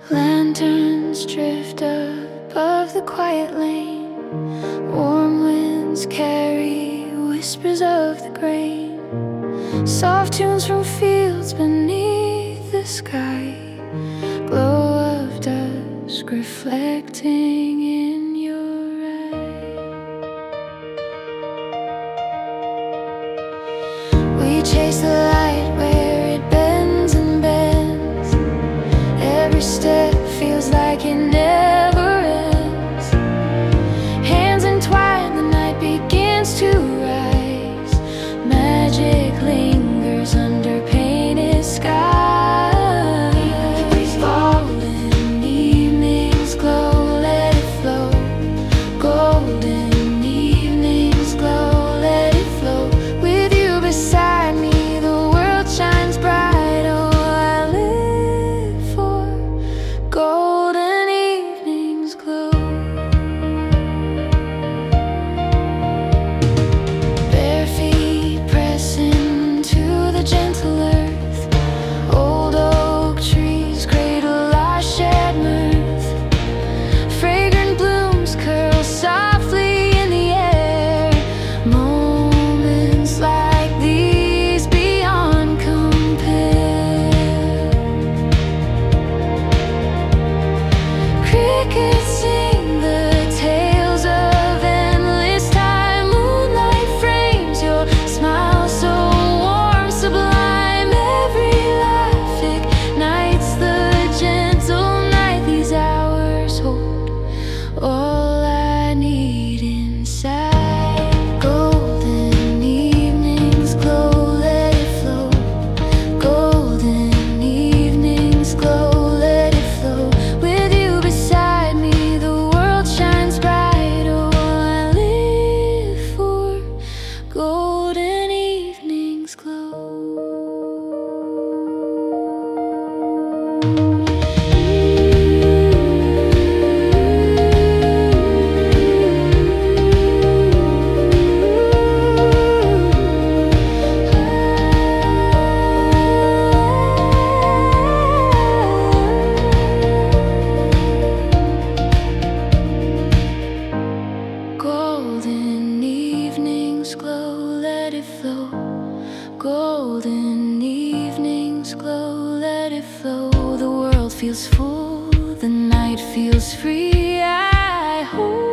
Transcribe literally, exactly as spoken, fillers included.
Lanterns drift above the quiet lane. Warm winds carry whispers of the grain. Soft tunes from fields beneath the sky. Glow of dusk reflecting in your eye. We chase the light where it bends and bends. Every step feels like it never ends. Hands entwined, the night begins to rise. Magic lingers under painted skies. Golden evenings glow, let it flow. Golden evenings glow, let it flow. With you beside me, the world shines bright. Oh, I live for golden evenings glow. Bare feet pressing to the gentle earth. Old oak trees cradle our shared mirth. Fragrant blooms curl softly in the air. Moments like these beyond compare. Crickets sing the tales of endless time. Moonlight frames your smile so warm, sublime. Every laugh ignites the gentle night. These hours hold all I need inside. Golden evenings glow, let it flow. Golden evenings glow, let it flow. With you beside me, the world shines bright. Oh, I live for golden evenings glow. Golden evenings glow, let it flow. Golden evenings glow, let it flow. The world feels full, the night feels free. I hope